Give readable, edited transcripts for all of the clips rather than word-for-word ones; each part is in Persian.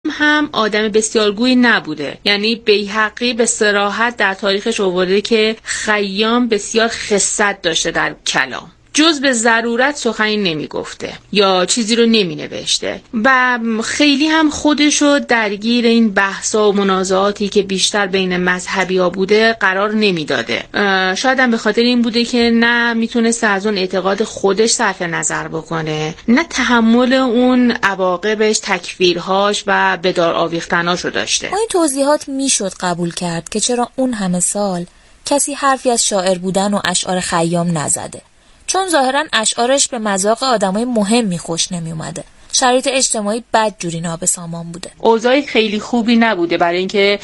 هم آدم بسیارگویی نبوده. یعنی بیهقی به صراحت در تاریخش آورده که خیام بسیار خست داشته در کلام، جز به ضرورت سخنی نمی گفته یا چیزی رو نمی نوشته و خیلی هم خودشو درگیر این بحثا و منازعاتی که بیشتر بین مذهبی ها بوده قرار نمی داده. شاید هم به خاطر این بوده که نه میتونسته از اون اعتقاد خودش صرف نظر بکنه، نه تحمل اون عواقبش، تکفیرهاش و به دار آویختناشو داشته. این توضیحات میشد قبول کرد که چرا اون همه سال کسی حرفی از شاعر بودن و اشعار خیام نزده، چون ظاهراً اشعارش به مذاق آدمای مهمی خوش نمی اومده. شرایط اجتماعی بدجوری نابسامان بوده. اوضاع خیلی خوبی نبوده برای اینکه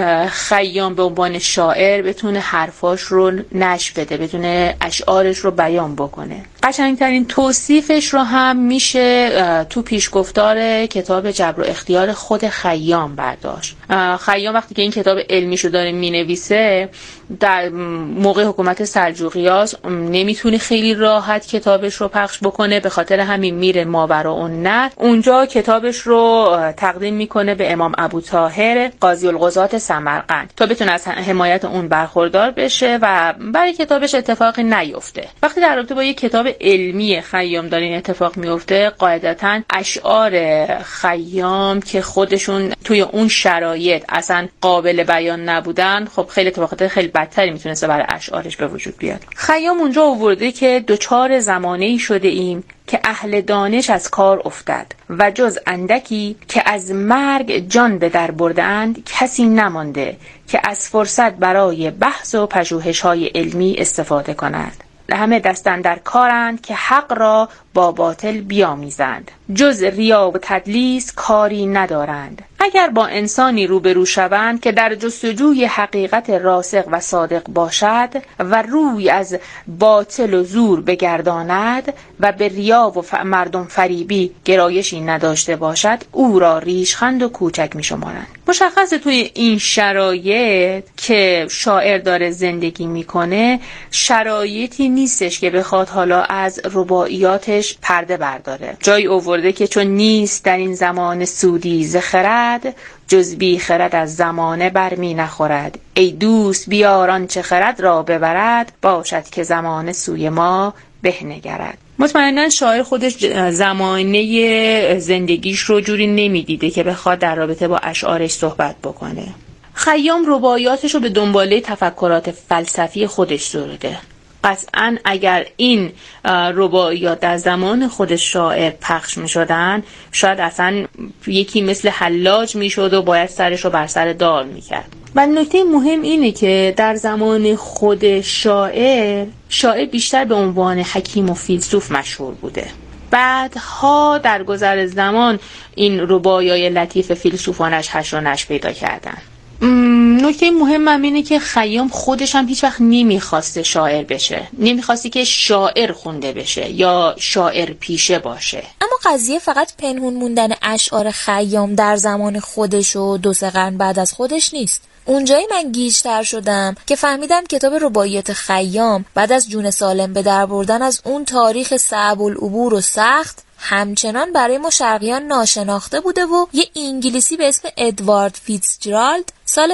خیام به عنوان شاعر بتونه حرفاش رو نشر بده، بتونه اشعارش رو بیان بکنه. قشنگترین توصیفش رو هم میشه تو پیشگفتار کتاب جبر و اختیار خود خیام برداشت. خیام وقتی که این کتاب علمیشو داره مینویسه در موقع حکومت سلجوقیاست، نمیتونه خیلی راحت کتابش رو پخش بکنه، به خاطر همین میره ماوراءالنهر، اونجا کتابش رو تقدیم میکنه به امام ابوطاهر قاضی القضات سمرقند تا بتونه از حمایت اون برخوردار بشه و برای کتابش اتفاقی نیفته. وقتی در رابطه با یک کتاب علمی خیام داره این اتفاق میفته، قاعدتاً اشعار خیام که خودشون توی اون شرایط اصلا قابل بیان نبودن، خب خیلی اتفاقات خیلی بدتری میتونسته برای اشعارش به وجود بیاد. خیام اونجا آورده که دوچار زمانه‌ای شده ایم که اهل دانش از کار افتد و جز اندکی که از مرگ جان به در بردند کسی نمانده که از فرصت برای بحث و پژوهش‌های علمی استفاده کند. همه دستن در کارند که حق را با باطل بیامیزند، جز ریا و تدلیس کاری ندارند. اگر با انسانی روبرو شوند که در جستجوی حقیقت راسخ و صادق باشد و روی از باطل و زور بگرداند و به ریا و مردم فریبی گرایشی نداشته باشد، او را ریشخند و کوچک می شمارند. مشخصه توی این شرایط که شاعر داره زندگی میکنه شرایطی نیستش که بخواد حالا از رباعیاتش پرده برداره. جای آورده که چون نیست در این زمان سودی ز خرد، جز بی خرد از زمانه برمی نخورد. ای دوست بیار آنچه خرد را ببرد، باشد که زمانه سوی ما به نگرد. مطمئنا شاعر خودش زمانه زندگیش رو جوری نمیدیده که بخواد در رابطه با اشعارش صحبت بکنه. خیام رباعیاتش رو به دنباله تفکرات فلسفی خودش سروده. قطعاً اگر این رباعیات در زمان خود شاعر پخش می شدن، شاید اصلا یکی مثل حلاج می شد و باید سرش رو بر سر دار می کرد. و نکته مهم اینه که در زمان خود شاعر بیشتر به عنوان حکیم و فیلسوف مشهور بوده. بعدها در گذر زمان این رباعیای لطیف فیلسوفانش حشر و نشر پیدا کردن. نکته مهم اینه که خیام خودش هم هیچ وقت نمیخواسته شاعر بشه، نمیخواسته که شاعر خونده بشه یا شاعر پیشه باشه. اما قضیه فقط پنهون موندن اشعار خیام در زمان خودش و 2-3 قرن بعد از خودش نیست. اونجایی من گیج‌تر شدم که فهمیدم کتاب رباعیات خیام بعد از جون سالم به در بردن از اون تاریخ صعب العبور و سخت همچنان برای ما شرقیان ناشناخته بوده و یه انگلیسی به اسم ادوارد فیتزجرالد سال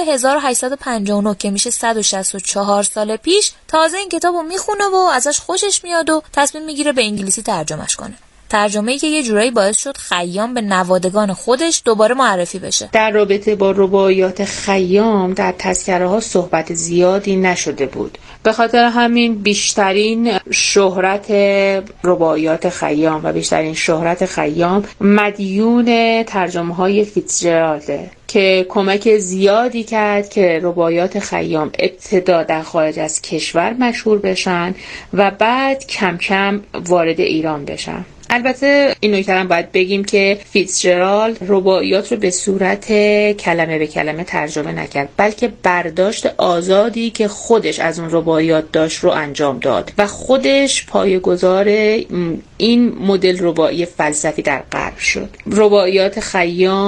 1859 که میشه 164 سال پیش تازه این کتابو میخونه و ازش خوشش میاد و تصمیم میگیره به انگلیسی ترجمهش کنه. ترجمه‌ای که یه جورایی باعث شد خیام به نوادگان خودش دوباره معرفی بشه. در رابطه با رباعیات خیام در تذکره‌ها صحبت زیادی نشده بود. به خاطر همین بیشترین شهرت رباعیات خیام و بیشترین شهرت خیام مدیون ترجمه‌های فیتزجرالده که کمک زیادی کرد که رباعیات خیام ابتدا در خارج از کشور مشهور بشن و بعد کم کم وارد ایران بشن. البته این نکته هم باید بگیم که فیتزجرالد رباعیات رو به صورت کلمه به کلمه ترجمه نکرد، بلکه برداشت آزادی که خودش از اون رباعیات داشت رو انجام داد و خودش پایه‌گذار این مدل رباعی فلسفی در غرب شد. رباعیات خیام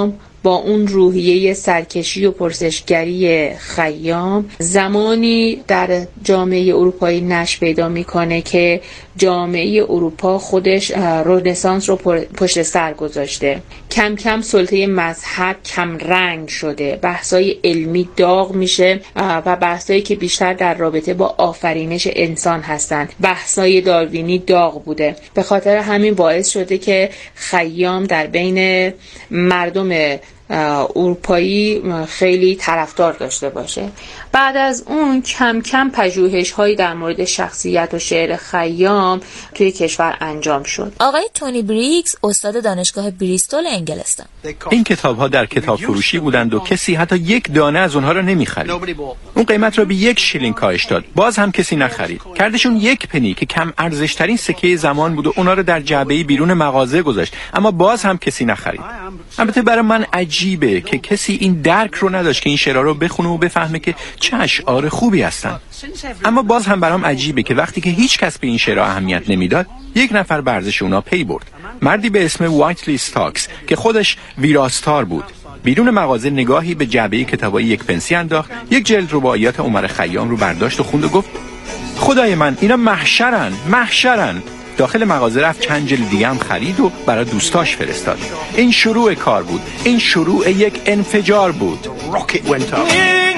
با اون روحیه سرکشی و پرسشگری خیام زمانی در جامعه اروپایی نشأ پیدا میکنه که جامعه اروپا خودش رنسانس رو پشت سر گذاشته. کم کم سلطه مذهب کم رنگ شده، بحثای علمی داغ میشه و بحثایی که بیشتر در رابطه با آفرینش انسان هستند. بحثای داروینی داغ بوده. به خاطر همین باعث شده که خیام در بین مردم اروپایی خیلی طرفدار داشته باشه. بعد از اون کم کم پژوهش‌هایی در مورد شخصیت و شعر خیام توی کشور انجام شد. آقای تونی بریگز استاد دانشگاه بریستول انگلستان. این کتاب‌ها در کتاب فروشی بودند و کسی حتی یک دانه از اونها را نمی‌خرید. اون قیمت را به 1 شیلینگ کاهش داد. باز هم کسی نخرید. کردشون 1 پنی که کم ارزش‌ترین سکه زمان بود و اونا رو در جعبه‌ای بیرون مغازه گذاشت. اما باز هم کسی نخرید. البته برای من عجیبه که کسی این درک رو نداشت که این شعرها رو بخونه و بفهمه که چه اشعار خوبی هستن. اما باز هم برام عجیبه که وقتی که هیچ کس به این شعرها اهمیت نمیداد، یک نفر به ارزش اونا پی برد. مردی به اسم وایتلی استاکس که خودش ویراستار بود، بیرون مغازه نگاهی به جعبه کتابای 1 پنسی انداخت، یک جلد رباعیات عمر خیام رو برداشت و خوند و گفت خدای من اینا محشرن. داخل مغازه رفت چند جلد دیگه هم خرید و برای دوستاش فرستاد. این شروع کار بود. این شروع یک انفجار بود. Rocket went up.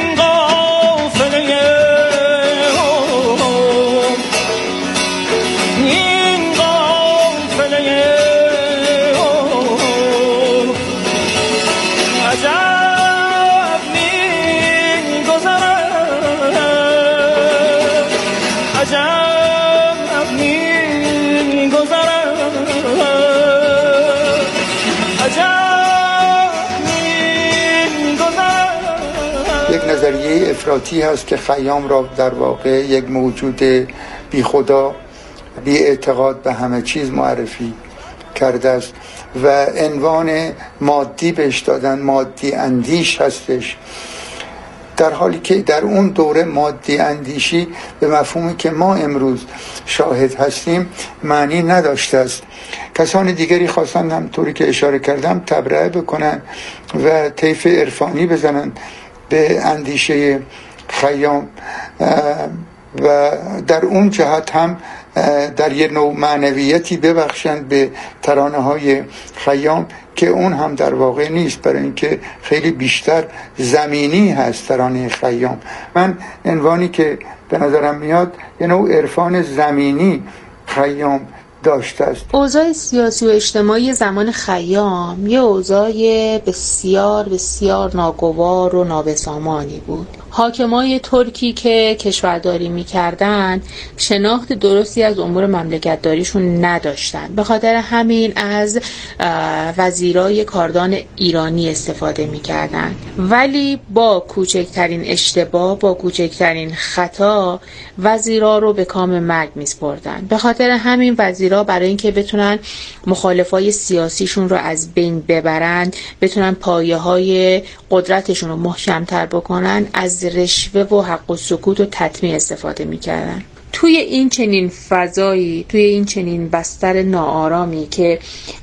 یک نظریه افراطی هست که خیام را در واقع یک موجود بی خدا، بی اعتقاد به همه چیز معرفی کرده است و عنوان مادی بهش دادن، مادی اندیش هستش، در حالی که در اون دوره مادی اندیشی به مفهومی که ما امروز شاهد هستیم معنی نداشته است. کسان دیگری خواستن همطوری که اشاره کردم تبرئه بکنن و طیف عرفانی بزنن به اندیشه خیام و در اون جهت هم در یه نوع معنویتی ببخشند به ترانه های خیام که اون هم در واقع نیست، برای اینکه خیلی بیشتر زمینی هست ترانه خیام. من عنوانی که به نظرم میاد یه نوع عرفان زمینی خیام داشته است. اوضاع سیاسی و اجتماعی زمان خیام یه اوضاع بسیار بسیار ناگوار و نابسامانی بود. حاکمای ترکی که کشورداری می‌کردند شناخت درستی از امور مملکت‌داریشون نداشتند. به خاطر همین از وزیرای کاردان ایرانی استفاده می‌کردند. ولی با کوچکترین اشتباه، با کوچکترین خطا وزیرا رو به کام مرگ می‌سپردند. به خاطر همین وزیرا برای اینکه بتونن مخالفای سیاسیشون رو از بین ببرن، بتونن پایه‌های قدرتشون رو محکم‌تر بکنن، از رشوه و حق و سکوت و تطمیع استفاده می‌کردن. توی این چنین فضایی، توی این چنین بستر ناآرامی که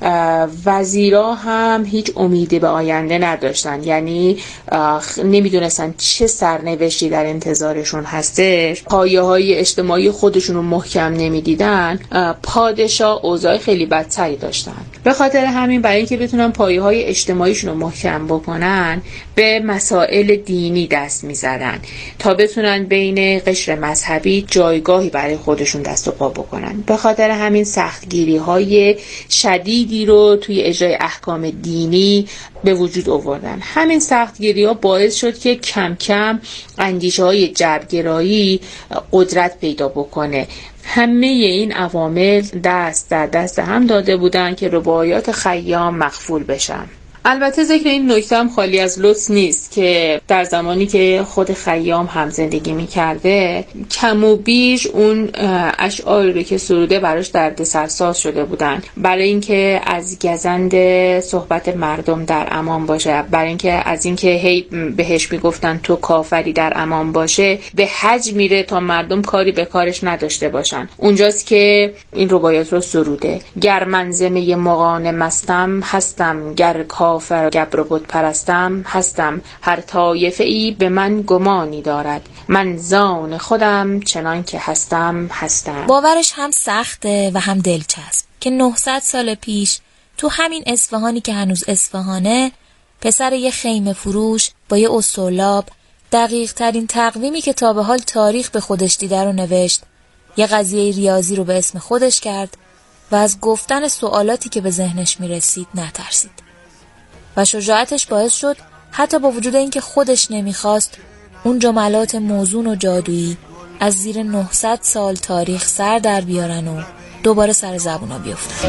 وزیرا هم هیچ امیدی به آینده نداشتن، یعنی نمیدونستن چه سرنوشتی در انتظارشون هستش، پایه‌های اجتماعی خودشون رو محکم نمیدیدن، پادشاه اوضاع خیلی بدتری داشتن. به خاطر همین برای اینکه بتونن پایه‌های اجتماعیشون رو محکم بکنن به مسائل دینی دست می‌زدن تا بتونن بین قشر مذهبی جایگاهی برای خودشون دست و پا بکنن. به خاطر همین سختگیری‌های شدیدی رو توی اجرای احکام دینی به وجود آوردن. همین سختگیری‌ها باعث شد که کم کم اندیشه‌های جبرگرایی قدرت پیدا بکنه. همه این عوامل دست در دست هم داده بودن که رباعیات خیام مخفول بشن. البته ذکر این نکته هم خالی از لطف نیست که در زمانی که خود خیام هم زندگی می‌کرده کم و بیش اون اشعاری رو که سروده براش دردسرساز شده بودن، برای اینکه از گزند صحبت مردم در امان باشه، برای اینکه از اینکه هی بهش میگفتن تو کافری در امان باشه به حج میره تا مردم کاری به کارش نداشته باشن. اونجاست که این رباعیات رو سروده. گر منظمه مغانه مستم هستم، گر کافر و گبر و بت پرستم هستم، هر طایفه ای به من گمانی دارد، من زان خودم چنان که هستم هستم. باورش هم سخته و هم دلچسب که 900 سال پیش تو همین اصفهانی که هنوز اصفهانه، پسر یه خیمه فروش با یه اسطرلاب دقیق ترین تقویمی که تا به حال تاریخ به خودش دیده رو نوشت، یه قضیه ریاضی رو به اسم خودش کرد و از گفتن سوالاتی که به ذهنش میرسید نترسید و شجاعتش باعث شد حتی با وجود اینکه خودش نمیخواست اون جملات موزون و جادویی از زیر 900 سال تاریخ سر در بیارن و دوباره سر زبونا بیفتن.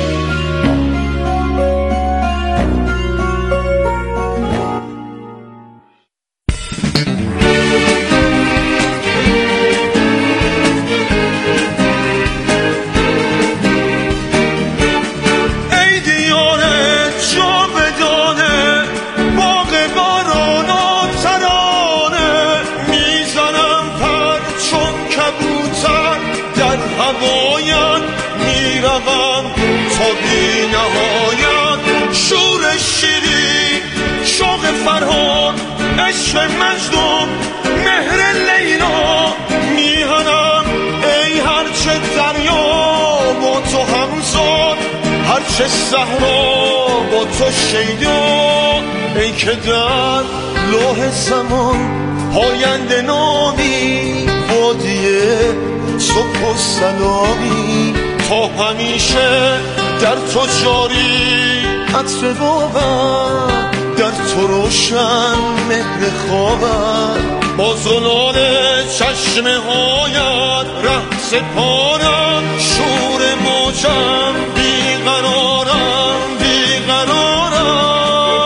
عشق مجنون مهر لیلا میهنم، ای هرچه دریا با تو همزاد، هرچه صحرا با تو شیدا، ای که در لوح زمان پاینده نامی، وادی صبح و سلامی تا همیشه در تو جاری، عطر باور در تو روشن مهر خوابت، با زلال چشمه هایت ره سپارم، شور موجم بیقرارم بیقرارم.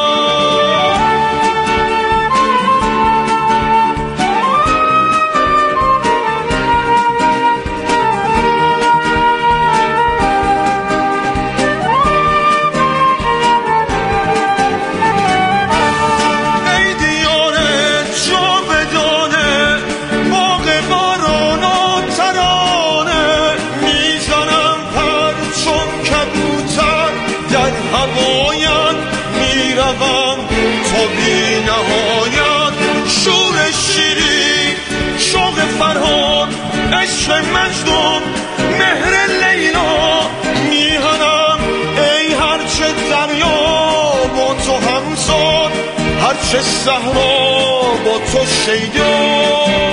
عشق مجنون مهر لیلا میهنم، ای هرچه دریا با تو همزاد، هرچه صحرا با تو شیدا.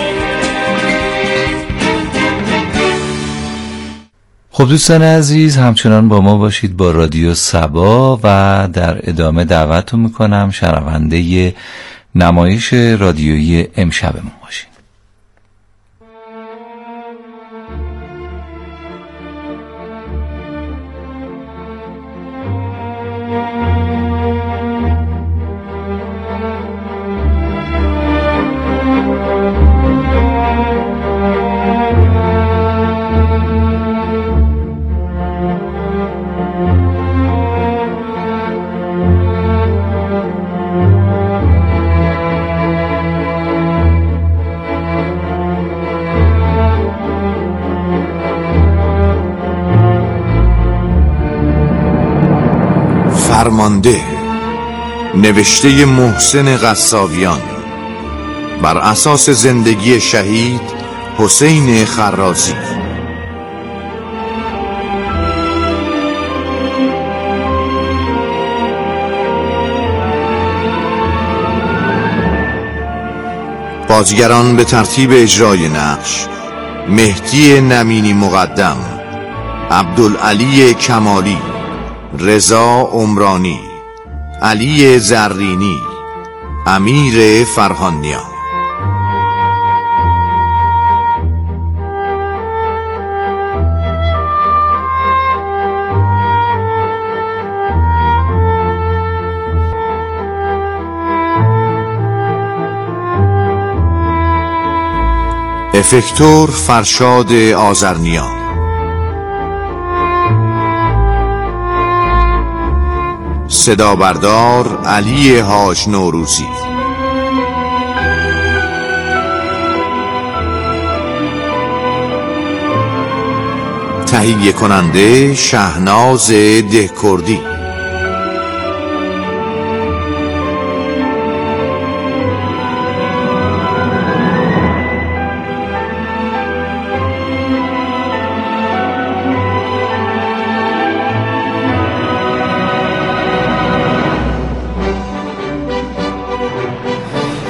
خب دوستان عزیز، همچنان با ما باشید با رادیو صبا و در ادامه دعوتتون میکنم شنونده نمایش رادیویی امشبمون باشید. فرمانده، نوشته محسن قصابیان، بر اساس زندگی شهید حسین خرازی. بازیگران به ترتیب اجرای نقش: مهدی نمینی مقدم، عبدالعلی کمالی، رضا عمرانی، علی زرینی، امیر فرهانیا. افکتور فرشاد آذرنیا. صدا بردار علی حاج نوروزی. تهیه کننده شهناز دهکردی.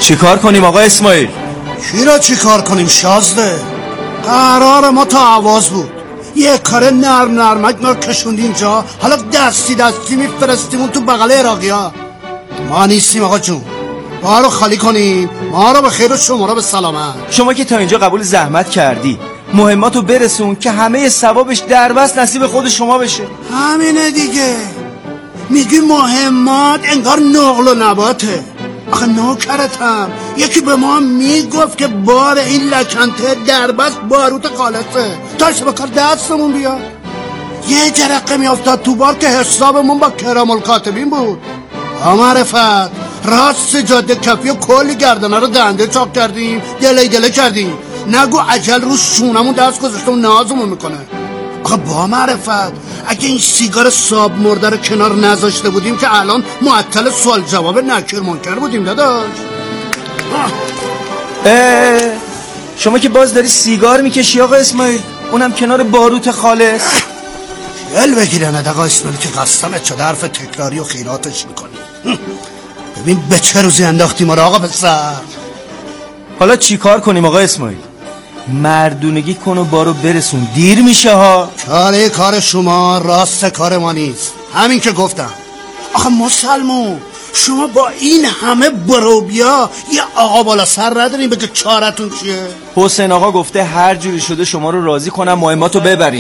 چیکار کنیم آقا اسماعیل؟ چی را چیکار کنیم شازده؟ قرار ما تا آواز بود، یه کار نرمک ما کشوندی اینجا، حالا دستی میفرستیمون تو بغل عراقی ها. ما نیستیم آقا جون، ما رو خالی کنیم، ما رو به خیر و شما رو به سلامت. شما که تا اینجا قبول زحمت کردی، مهماتو برسون که همه ثوابش دربست نصیب خود شما بشه. همینه دیگه. میگی مهمات انگار نقل و نباته. آخه نوکرتم، یکی به ما میگفت که بار این لکنته دربست باروت خالصه، داشت به کار دستمون بیاد. یه جرقه میافتاد تو بار که حسابمون با کرام الکاتبین بود. معرفت راست جاده کفی و کلی گردنه رو دنده چاپ کردیم، دله کردیم. نگو عجل رو شونمون دست گذاشته و نازمون میکنه. آخه با معرفت اگه این سیگار ساب مرده رو کنار نذاشته بودیم که الان معطل سوال جواب نکر منکر بودیم داداش. شما که باز داری سیگار میکشی آقا اسماعیل، اونم کنار باروت خالص. ال بگیرند آقا اسماعیل که قسمت شده حرف تکراری و خیراتش میکنی. ببین به چه روزی انداختی ما رو آقا پسر. حالا چی کار کنیم آقا اسماعیل؟ مردونگی کن و بارو برسون، دیر میشه ها. کار شما راست کار ما نیست، همین که گفتم. آخه مسلمون شما با این همه بروبیا یه آقا بالا سر نداریم بگه چارتون چیه؟ حسین آقا گفته هر جوری شده شما رو راضی کنم مهماتو ببریم.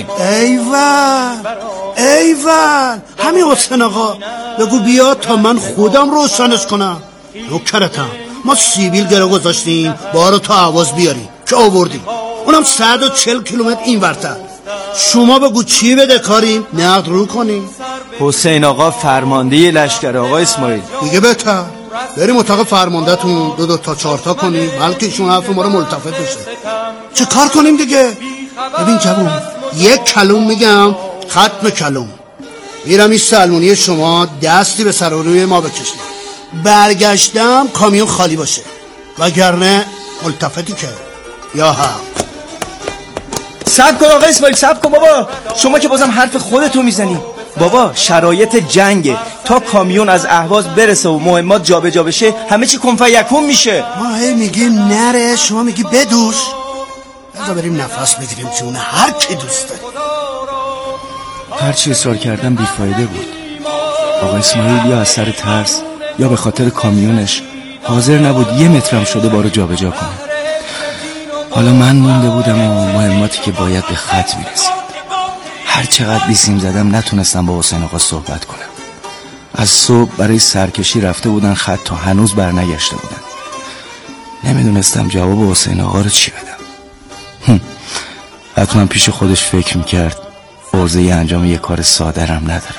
ایول همین حسین آقا بگو بیا تا من خودم روشنش کنم. نوکرتم، ما سیبیل گره گذاشتیم بارو تا آواز بیاریم که آوردیم، اونم 140 کیلومتر این ورتر. شما بگو چی بده کاریم نقد رو کنیم. حسین آقا فرمانده لشکر آقا اسماعیل. دیگه بهتر بریم اتاق فرمانده تون 2 تا 4 تا کنیم بلکه ایشون حرف ما رو ملتفت بشه. چه کار کنیم دیگه؟ ببین جوون، یک کلوم میگم ختم کلوم، میرم این سلمونی شما دستی به سر و روی ما بکشید، برگشتم کامیون خالی باشه، وگرنه ملتفتی که یا هم. صبر کن آقا اسماعیل، صبر کن بابا، شما که بازم حرف خودتو میزنی. بابا شرایط جنگه، تا کامیون از اهواز برسه و مهمات جابجا بشه همه چی کن فیکون میشه. ما هی میگیم نره، شما میگی بدوش. بذار بریم نفس بگیریم جون هر کی دوست داری. هر چی اصرار کردم بیفایده بود. آقا اسماعیل یا از سر ترس یا به خاطر کامیونش حاضر نبود 1 مترم شده بارو جابجا کنه. حالا من مونده بودم و مهماتی که باید به خط میرسید. هر چقدر بیسیم زدم نتونستم با حسین آقا صحبت کنم. از صبح برای سرکشی رفته بودن خط تا هنوز برنگشته بودن. نمیدونستم جواب حسین آقا رو چی بدم. حتما پیش خودش فکر میکرد عرضه انجام یه کار سادرم نداره.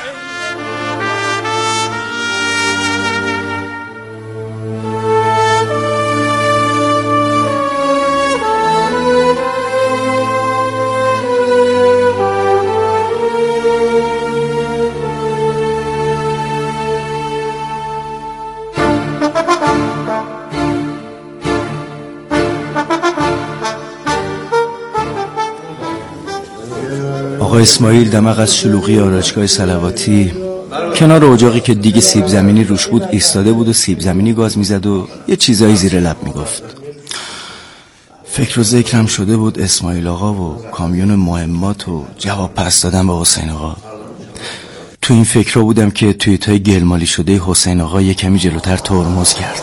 آقا اسماعیل دماغ از شلوغی آرایشگاه صلواتی کنار اجاقی که دیگه سیب زمینی روش بود ایستاده بود و سیب زمینی گاز میزد و یه چیزایی زیر لب میگفت. فکر و ذکرم شده بود اسماعیل آقا و کامیون مهمات و جواب پس دادن به حسین آقا. تو این فکر بودم که توی تای گلمالی شده حسین آقا یه کمی جلوتر ترمز کرد.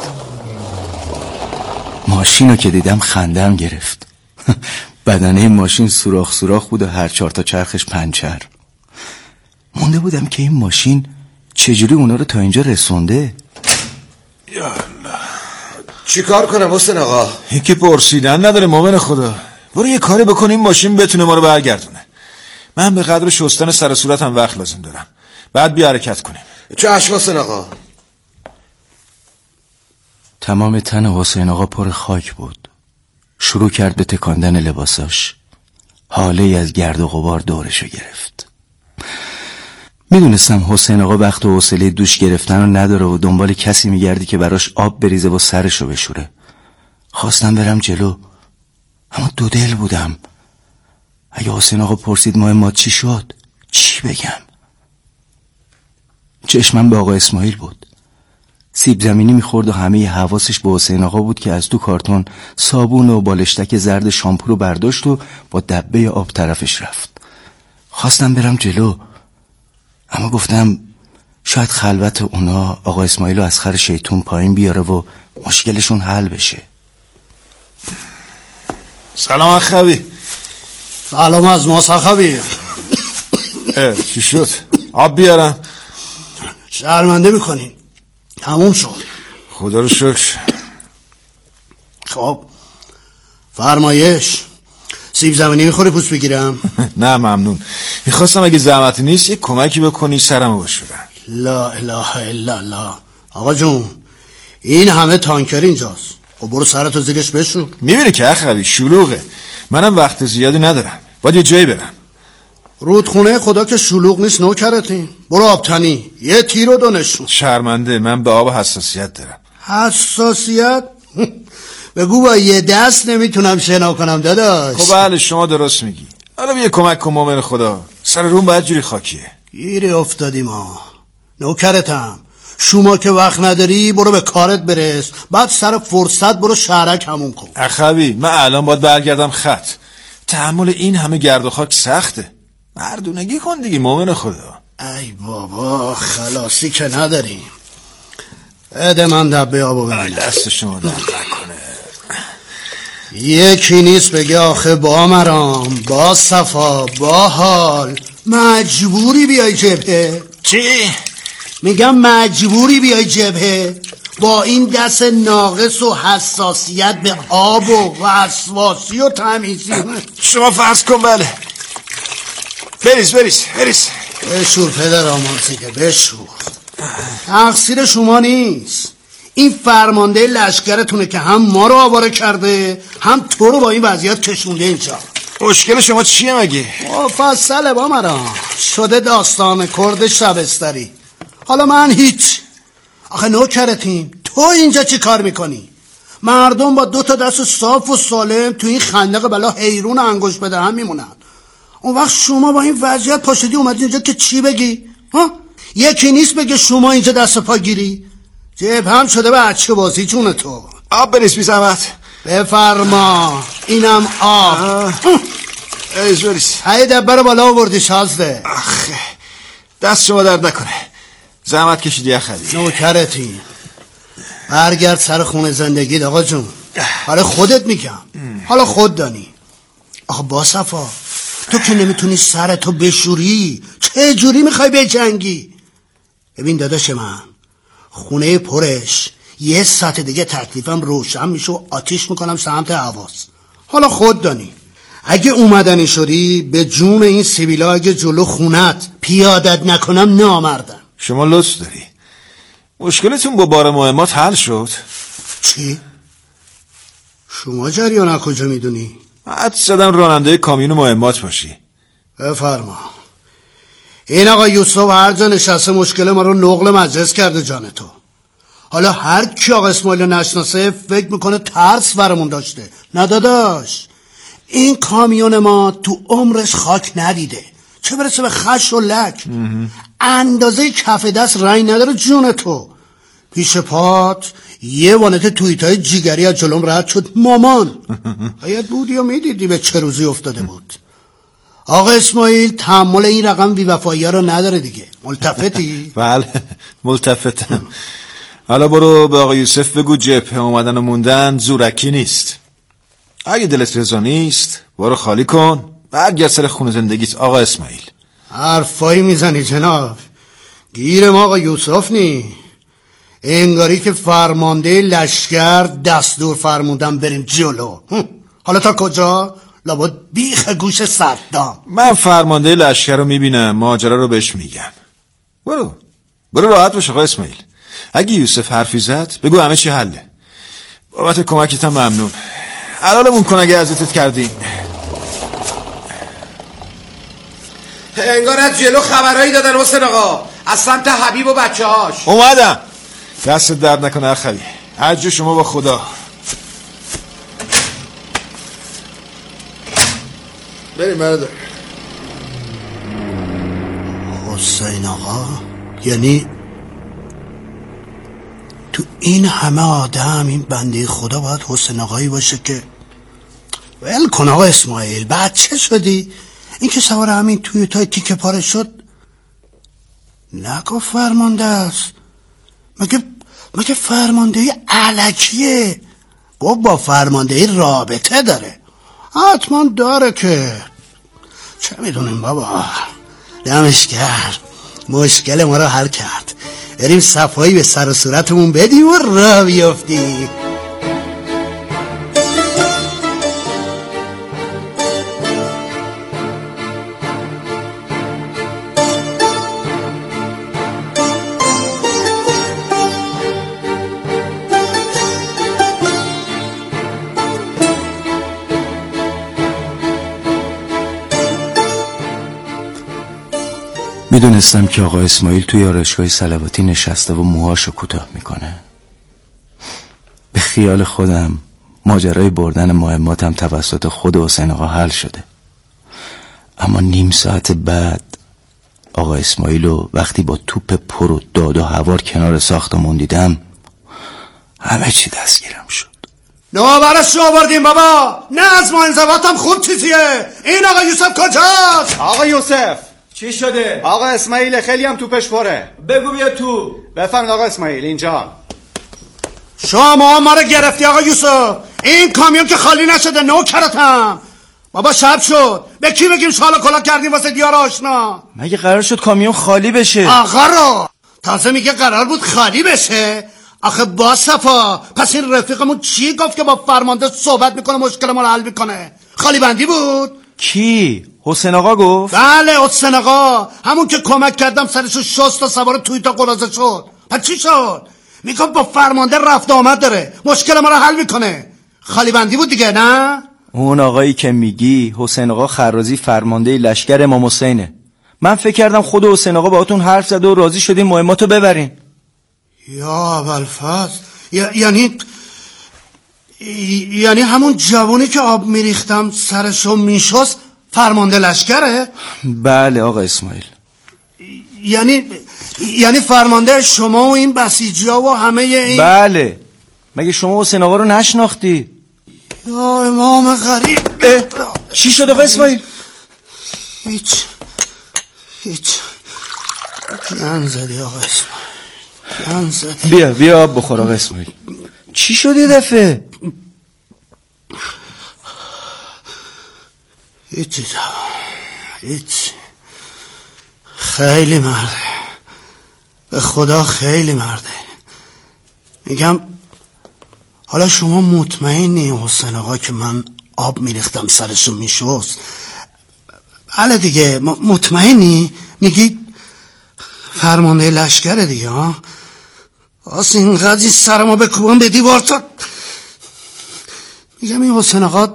ماشین رو که دیدم خندم گرفت. بدنه ماشین سوراخ بود و هر 4 تا چرخش پنچر. مونده بودم که این ماشین چجوری اونا رو تا اینجا رسونده. یا الله، چی کار کنم حسین آقا؟ یکی پرسیدن نداره مومن خدا. برو یه کاری بکن این ماشین بتونه ما رو برگردونه. من به قدر شستن سر صورتم وقت لازم دارم، بعد بیا حرکت کنیم. چشم حسین آقا. تمام تن حسین آقا پر خاک بود. شروع کرد به تکاندن لباساش. حاله از گرد و غبار دورشو گرفت. میدونستم حسین آقا وقت و حوصله دوش گرفتن رو نداره و دنبال کسی میگردی که براش آب بریزه و سرشو بشوره. خواستم برم جلو، اما دو دل بودم. اگه حسین آقا پرسید مهمات چی شد، چی بگم؟ چشمم به آقا اسماعیل بود. سیب زمینی میخورد و همه حواسش به حسین آقا بود که از تو کارتون صابون و بالشتک زرد شامپو رو برداشت و با دبه آب طرفش رفت. خواستم برم جلو، اما گفتم شاید خلوت اونا آقا اسماعیل رو از خر شیطون پایین بیاره و مشکلشون حل بشه. سلام اخوی. سلام از ما اخوی. چی شد؟ آب بیارم؟ شرمنده میکنین، تموم شد. خدا رو شکر. خب فرمایش. سیب زمینی میخوری پوست بگیرم؟ نه ممنون. میخواستم اگه زحمتی نیست یک کمکی بکنی سرمو بشورم. لا اله الا الله. آقا جون این همه تانکر اینجاست، خب برو سرتو زیرش بشور. میبینی که اخوی شلوغه، منم وقت زیادی ندارم، باید یه جایی برم. رودخونه خدا که شلوغ نیست نوکرتین. برو آبتنی یه تیر و دونشون. شرمنده، من به آب حساسیت دارم. حساسیت؟ بگو با یه دست نمیتونم شنا کنم داداش. خب بله شما درست میگی. حالا یه کمک کن مومن خدا، سر روم باید جوری خاکیه. گیری افتادیم ها. نوکرتم، شما که وقت نداری برو به کارت برس، بعد سر فرصت برو شهرک همون کن. اخوی من الان باید برگردم خط، تحمل این همه گرد و خاک سخته. مردونگی کن دیگه مومن خدا. ای بابا خلاصی که نداریم. بده من دبه آبو ببینم. دست شما در نکنه. یکی نیست بگه آخه با مرام، با صفا، با حال مجبوری بیای جبهه. چی؟ میگم مجبوری بیای جبهه با این دست ناقص و حساسیت به آب و وسواسی و تمیزی. شما فرض کن بله. بریز بشور پدر آمانسی که بشور. تقصیر شما نیست، این فرمانده لشکرتونه که هم ما رو آواره کرده هم تو رو با این وضعیت کشونده اینجا. مشکل شما چیه مگه؟ مفصله با مرا شده داستان کرد شبستری. حالا من هیچ. آخه نوکرتیم، تو اینجا چی کار میکنی؟ مردم با 2 دست صاف و سالم تو این خندق بلا حیرون انگوش به دهن میمونن. اون وقت شما با این وضعیت پاشدی اومدی اینجا که چی بگی؟ ها؟ یکی نیست بگه شما اینجا دست پا گیری. جیب هم شده به بچه بازی جون تو. آب بریز بی زحمت. بفرما اینم آب. بریز. هی دبه رو بالا آوردی شازده. آخه دست شما درد نکنه، زحمت کشیدی اخوی. نوکرتی، برگرد سر خونه زندگی آقا جون. حالا خودت میگم، حالا خود دانی. آخه با صفا تو که نمیتونی سرتو بشوری، چه جوری میخوای بجنگی؟ ببین داداش من، خونه پرش 1 ساعت دیگه تکلیفم روشن میشه و آتیش میکنم سمت حواس. حالا خود دانی اگه اومدنی شدی به جون این سیبیلا اگه جلو خونت پیادت نکنم نامردم. شما لطف داری. مشکلتون با بار مهمات حل شد؟ چی؟ شما جریان کجا میدونی؟ حد زدم راننده کامیون مهمات باشی. بفرما. این آقا یوسف هر جا نشسته مشکل ما رو نقل مجلس کرده جان تو. حالا هر کی آقا اسماعیل نشناسه فکر میکنه ترس برمون داشته. نه داداش، این کامیون ما تو عمرش خاک ندیده، چه برسه به خش و لک. اندازه کف دست رنگ نداره جون تو. پیش پات یه وانت توییتای جیگری از جلوم رد شد مامان. باید بودی و میدیدی به چه روزی افتاده بود. آقا اسماعیل تحمل این رقم بی‌وفایی رو نداره دیگه. ملتفتی؟ بله ملتفتم. حالا برو به آقا یوسف بگو جبهه اومدن و موندن زورکی نیست. اگه دلت رضا نیست برو خالی کن، برگرد سر خونه زندگیت آقا اسماعیل. حرفایی میزنی جناب، گیر ما آقا یوسف نی. انگاری که فرمانده لشکر دستور فرموندن بریم جلو. حالا تا کجا؟ لابد بیخ گوش صدام. من فرمانده لشکر رو میبینم، ماجرا رو بهش میگم. برو راحت باش آقا اسماعیل. اگه یوسف حرفی زد بگو همه چی حله. بابت کمکتم ممنون. حلالمون کن اگه اذیتت کردیم. انگار از جلو خبرایی دادن حسین آقا از سمت حبیب و بچه هاش. اومدم. دست درد نکنه اخوی، حج شما با خدا. بریم برادر. حسین آقا یعنی این همه آدم، این بنده خدا باید حسین آقایی باشه که ول کن آقا اسماعیل. بچه شدی؟ این که سوار همین تویوتای تیکه پاره شد نگو فرمانده است. مگه فرماندهی علکیه؟ گفت با فرماندهی رابطه داره. حتما داره که چه میدونیم بابا. دمش گرم، مشکل ما رو حل کرد. بریم صفایی به سر و صورتمون بدیم و راه بیافتیم. میدونستم که آقا اسماعیل توی آرایشگاه صلواتی نشسته و موهاشو کوتاه میکنه. به خیال خودم ماجرای بردن مهماتم توسط خود حسین آقا حل شده. اما نیم ساعت بعد آقا اسماعیلو وقتی با توپ پر و داد و هوار کنار ساختمون دیدم همه چی دستگیرم شد. نوبرش رو آوردیم بابا. نه از ما انضباطم خوب چیزیه. این آقا یوسف کجاست؟ آقا یوسف چی شده؟ آقا اسماعیل خیلی هم توپش پره. بگو بیا تو. بفرمایید آقا اسماعیل اینجا. شما ما رو گرفتی آقا یوسف. این کامیون که خالی نشده، نوکرتم. بابا شب شد، به کی بگیم شالا کلا کردیم واسه دیار آشنا؟ مگه قرار شد کامیون خالی بشه؟ آقا رو تازه میگه قرار بود خالی بشه. آخه با صفا، پس این رفیقمون چی گفت که با فرمانده صحبت میکنه مشکل ما رو حل میکنه؟ خالی بندی بود؟ کی؟ حسین آقا گفت؟ بله حسین آقا، همون که کمک کردم سرشو شست و سوار توی تا قرازه شد. پس چی شد؟ میگم با فرمانده رفت آمد داره، مشکل ما رو حل میکنه. خالی بندی بود دیگه نه؟ اون آقایی که میگی حسین آقا خرازی فرمانده لشکر امام حسینه. من فکر کردم خود حسین آقا باهاتون حرف زده و راضی شدین مهماتو ببرین. یا ابوالفضل، یعنی همون جوانی که آب میریختم سرشو میشست فرمانده لشکره؟ بله آقا اسماعیل. یعنی فرمانده شما و این بسیجیا و همه این؟ بله. مگه شما حسین آقا رو نشناختی؟ یا امام غریب. چی شد آقا اسماعیل؟ هیچ گن زدی آقا اسماعیل، گن زدی. بیا آب بخور آقا اسماعیل. چی شد یه دفعه؟ هیچ. خیلی مرده، به خدا خیلی مرده. میگم حالا شما مطمئنی حسین آقا که من آب میریختم سرشو میشست؟ حالا دیگه مطمئنی؟ میگی فرمانده لشکره دیگه ها؟ آس اینقدر این سرمو بکوبم به دیوار تا میگم این حسین آقا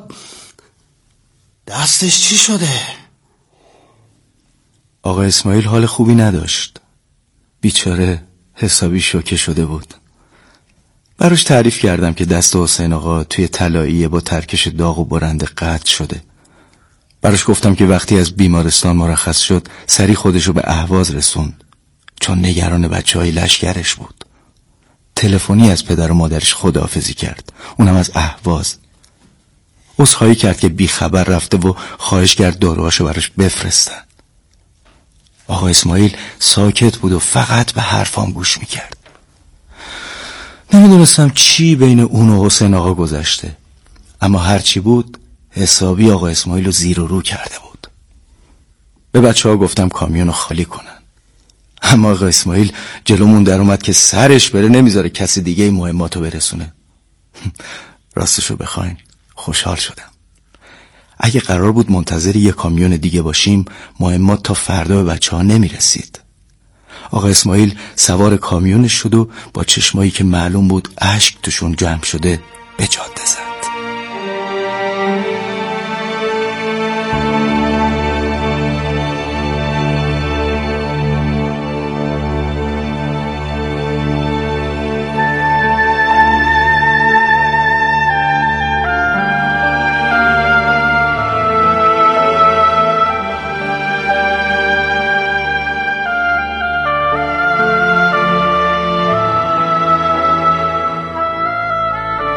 دستش چی شده؟ آقا اسماعیل حال خوبی نداشت. بیچاره حسابی شوکه شده بود. براش تعریف کردم که دست حسین آقا توی طلاییه با ترکش داغ و برنده قطع شده. براش گفتم که وقتی از بیمارستان مرخص شد سری خودشو به اهواز رسوند، چون نگران بچه‌های لشکرش بود. تلفنی از پدر و مادرش خداحافظی کرد، اونم از اهواز. عذرخواهی کرد که بی خبر رفته و خواهش کرد داروهاشو براش بفرستن. آقا اسماعیل ساکت بود و فقط به حرفام گوش میکرد. نمیدونستم چی بین اون و حسین آقا گذشته، اما هرچی بود حسابی آقا اسماعیل رو زیر و رو کرده بود. به بچه‌ها گفتم کامیونو خالی کنن، اما آقا اسماعیل جلومون در اومد که سرش بره نمیذاره کسی دیگه این مهماتو برسونه. راستشو بخواین خوشحال شدم. اگه قرار بود منتظر یه کامیون دیگه باشیم مهمات تا فردا به بچه‌ها نمیرسید. آقا اسماعیل سوار کامیونش شد و با چشمایی که معلوم بود اشک توشون جمع شده به جاده زد.